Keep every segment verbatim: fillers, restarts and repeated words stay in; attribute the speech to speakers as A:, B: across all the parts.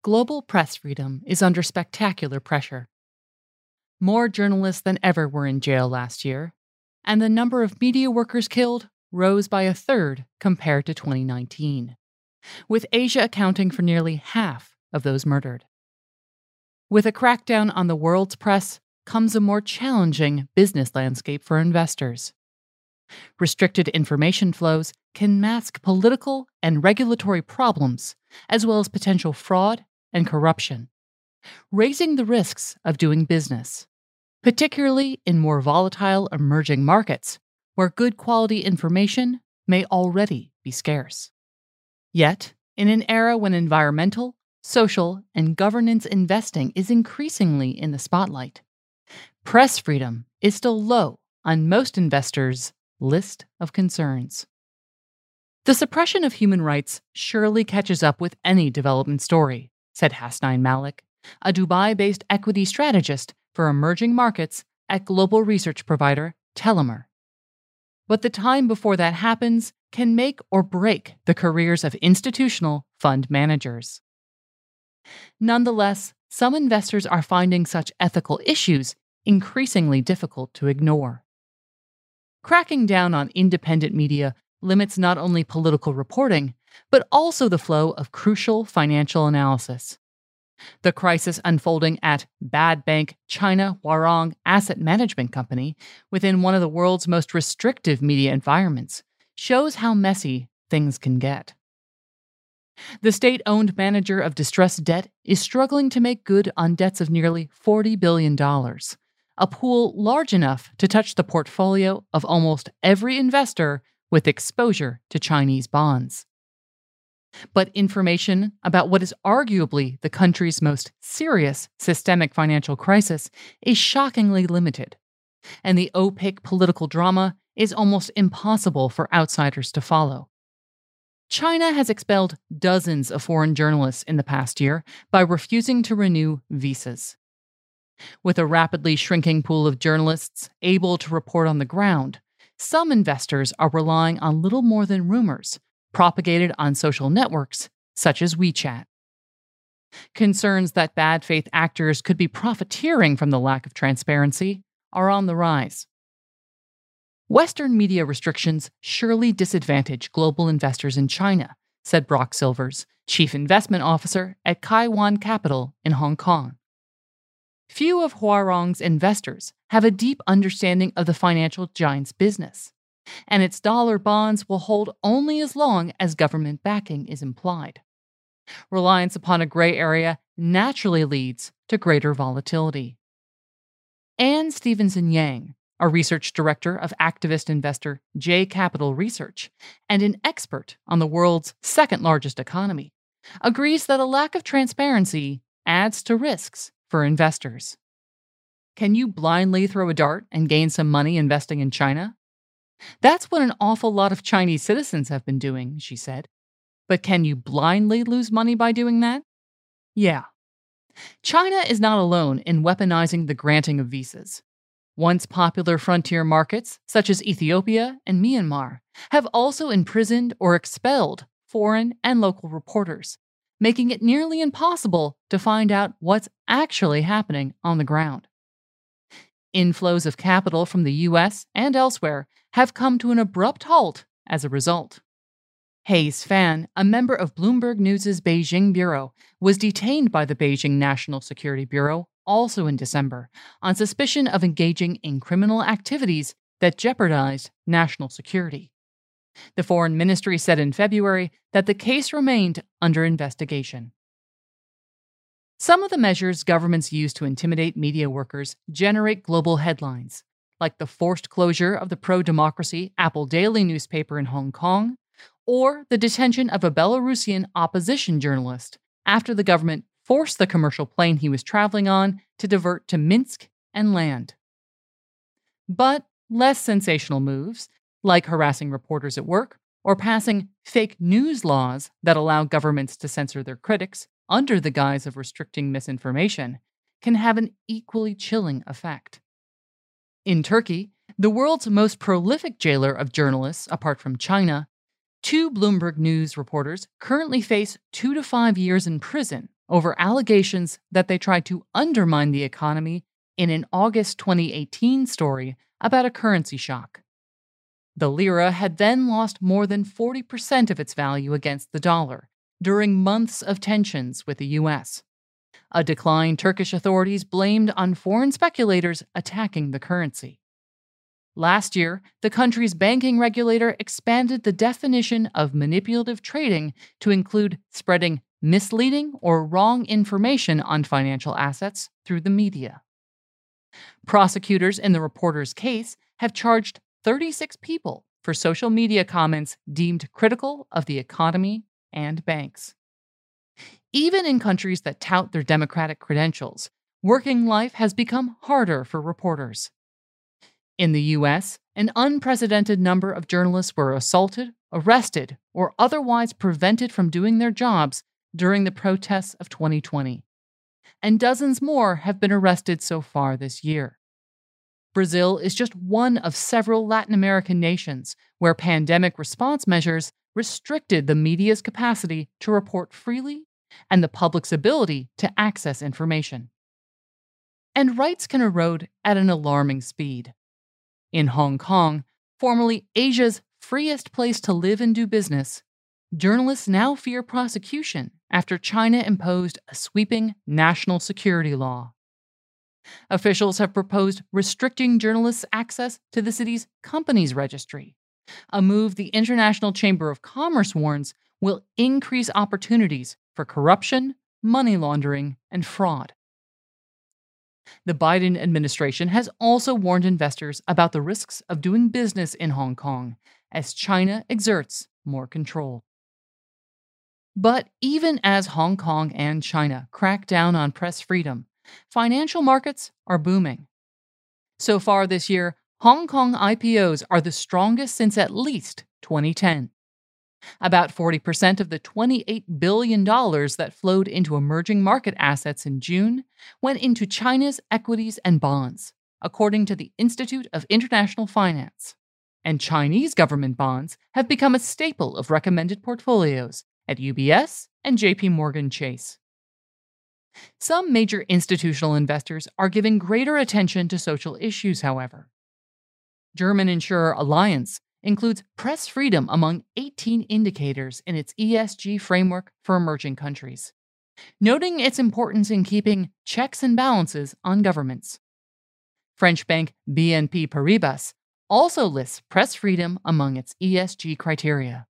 A: Global press freedom is under spectacular pressure. More journalists than ever were in jail last year, and the number of media workers killed rose by a third compared to twenty nineteen, with Asia accounting for nearly half of those murdered. With a crackdown on the world's press comes a more challenging business landscape for investors. Restricted information flows can mask political and regulatory problems, as well as potential fraud and corruption, raising the risks of doing business, particularly in more volatile emerging markets where good quality information may already be scarce. Yet, in an era when environmental, social, and governance investing is increasingly in the spotlight, press freedom is still low on most investors' list of concerns. The suppression of human rights surely catches up with any development story, said Hasnain Malik, a Dubai-based equity strategist for emerging markets at global research provider Tellimer. But the time before that happens can make or break the careers of institutional fund managers. Nonetheless, some investors are finding such ethical issues increasingly difficult to ignore. Cracking down on independent media limits not only political reporting, but also the flow of crucial financial analysis. The crisis unfolding at Bad Bank China Huarong Asset Management Company, within one of the world's most restrictive media environments, shows how messy things can get. The state-owned manager of distressed debt is struggling to make good on debts of nearly forty billion dollars, a pool large enough to touch the portfolio of almost every investor with exposure to Chinese bonds. But information about what is arguably the country's most serious systemic financial crisis is shockingly limited, and the opaque political drama is almost impossible for outsiders to follow. China has expelled dozens of foreign journalists in the past year by refusing to renew visas. With a rapidly shrinking pool of journalists able to report on the ground, some investors are relying on little more than rumors propagated on social networks such as WeChat. Concerns that bad faith actors could be profiteering from the lack of transparency are on the rise. Western media restrictions surely disadvantage global investors in China, said Brock Silvers, chief investment officer at Kaiwan Capital in Hong Kong. Few of Huarong's investors have a deep understanding of the financial giant's business, and its dollar bonds will hold only as long as government backing is implied. Reliance upon a gray area naturally leads to greater volatility. Anne Stevenson Yang, a research director of activist investor J Capital Research and an expert on the world's second-largest economy, agrees that a lack of transparency adds to risks for investors. Can you blindly throw a dart and gain some money investing in China? That's what an awful lot of Chinese citizens have been doing, she said. But can you blindly lose money by doing that? Yeah. China is not alone in weaponizing the granting of visas. Once popular frontier markets, such as Ethiopia and Myanmar, have also imprisoned or expelled foreign and local reporters, making it nearly impossible to find out what's actually happening on the ground. Inflows of capital from the U S and elsewhere have come to an abrupt halt as a result. Hayes Fan, a member of Bloomberg News' Beijing bureau, was detained by the Beijing National Security Bureau also in December on suspicion of engaging in criminal activities that jeopardized national security. The Foreign Ministry said in February that the case remained under investigation. Some of the measures governments use to intimidate media workers generate global headlines, like the forced closure of the pro-democracy Apple Daily newspaper in Hong Kong, or the detention of a Belarusian opposition journalist after the government forced the commercial plane he was traveling on to divert to Minsk and land. But less sensational moves, like harassing reporters at work or passing fake news laws that allow governments to censor their critics under the guise of restricting misinformation, can have an equally chilling effect. In Turkey, the world's most prolific jailer of journalists apart from China, two Bloomberg News reporters currently face two to five years in prison over allegations that they tried to undermine the economy in an August twenty eighteen story about a currency shock. The lira had then lost more than forty percent of its value against the dollar during months of tensions with the U S, a decline Turkish authorities blamed on foreign speculators attacking the currency. Last year, the country's banking regulator expanded the definition of manipulative trading to include spreading misleading or wrong information on financial assets through the media. Prosecutors in the reporter's case have charged thirty-six people for social media comments deemed critical of the economy and banks. Even in countries that tout their democratic credentials, working life has become harder for reporters. In the U S, an unprecedented number of journalists were assaulted, arrested, or otherwise prevented from doing their jobs during the protests of twenty twenty, and dozens more have been arrested so far this year. Brazil is just one of several Latin American nations where pandemic response measures restricted the media's capacity to report freely and the public's ability to access information. And rights can erode at an alarming speed. In Hong Kong, formerly Asia's freest place to live and do business, journalists now fear prosecution after China imposed a sweeping national security law. Officials have proposed restricting journalists' access to the city's companies registry, a move the International Chamber of Commerce warns will increase opportunities for corruption, money laundering, and fraud. The Biden administration has also warned investors about the risks of doing business in Hong Kong as China exerts more control. But even as Hong Kong and China crack down on press freedom, financial markets are booming. So far this year, Hong Kong I P Os are the strongest since at least twenty ten. About forty percent of the twenty-eight billion dollars that flowed into emerging market assets in June went into China's equities and bonds, according to the Institute of International Finance. And Chinese government bonds have become a staple of recommended portfolios at U B S and J P Morgan Chase. Some major institutional investors are giving greater attention to social issues, however. German insurer Allianz includes press freedom among eighteen indicators in its E S G framework for emerging countries, noting its importance in keeping checks and balances on governments. French bank B N P Paribas also lists press freedom among its E S G criteria.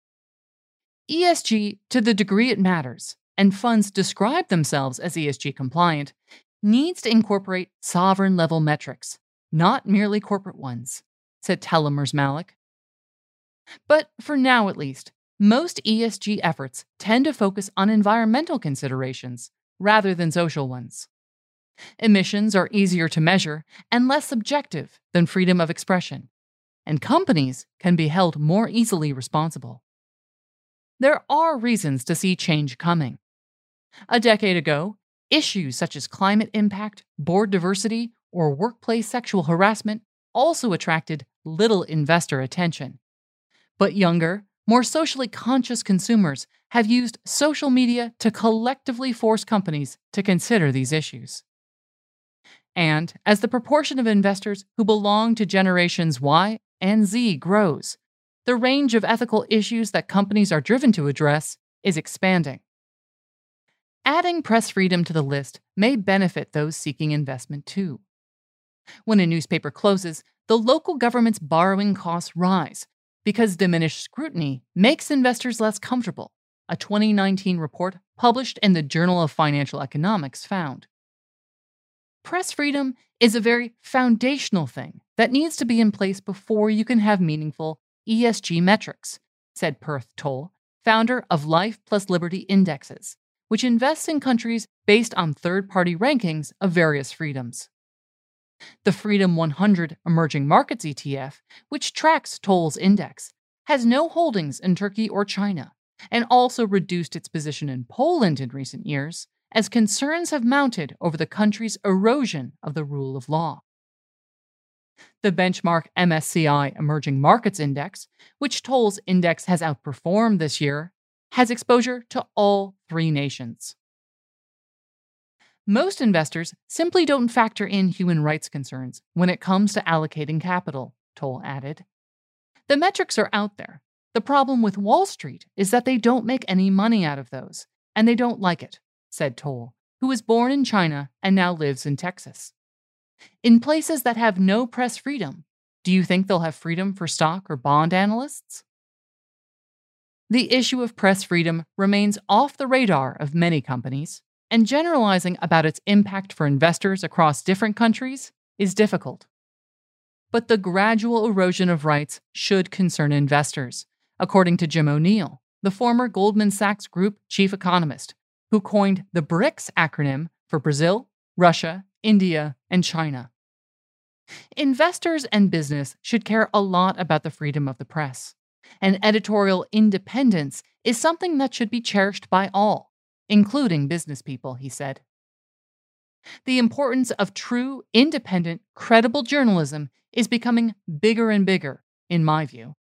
A: E S G, to the degree it matters, and funds describe themselves as E S G compliant, needs to incorporate sovereign-level metrics, not merely corporate ones, said Telemers Malik. But for now at least, most E S G efforts tend to focus on environmental considerations rather than social ones. Emissions are easier to measure and less subjective than freedom of expression, and companies can be held more easily responsible. There are reasons to see change coming. A decade ago, issues such as climate impact, board diversity, or workplace sexual harassment also attracted little investor attention. But younger, more socially conscious consumers have used social media to collectively force companies to consider these issues. And as the proportion of investors who belong to generations Y and Z grows, the range of ethical issues that companies are driven to address is expanding. Adding press freedom to the list may benefit those seeking investment too. When a newspaper closes, the local government's borrowing costs rise because diminished scrutiny makes investors less comfortable, a twenty nineteen report published in the Journal of Financial Economics found. Press freedom is a very foundational thing that needs to be in place before you can have meaningful E S G metrics, said Perth Toll, founder of Life Plus Liberty Indexes, which invests in countries based on third-party rankings of various freedoms. The Freedom one hundred Emerging Markets E T F, which tracks Toll's index, has no holdings in Turkey or China, and also reduced its position in Poland in recent years, as concerns have mounted over the country's erosion of the rule of law. The benchmark M S C I Emerging Markets Index, which Toll's index has outperformed this year, has exposure to all three nations. Most investors simply don't factor in human rights concerns when it comes to allocating capital, Toll added. The metrics are out there. The problem with Wall Street is that they don't make any money out of those, and they don't like it, said Toll, who was born in China and now lives in Texas. In places that have no press freedom, do you think they'll have freedom for stock or bond analysts? The issue of press freedom remains off the radar of many companies, and generalizing about its impact for investors across different countries is difficult. But the gradual erosion of rights should concern investors, according to Jim O'Neill, the former Goldman Sachs Group chief economist, who coined the BRICS acronym for Brazil, Russia, India, and China. Investors and business should care a lot about the freedom of the press, and editorial independence is something that should be cherished by all, including business people, he said. The importance of true, independent, credible journalism is becoming bigger and bigger, in my view.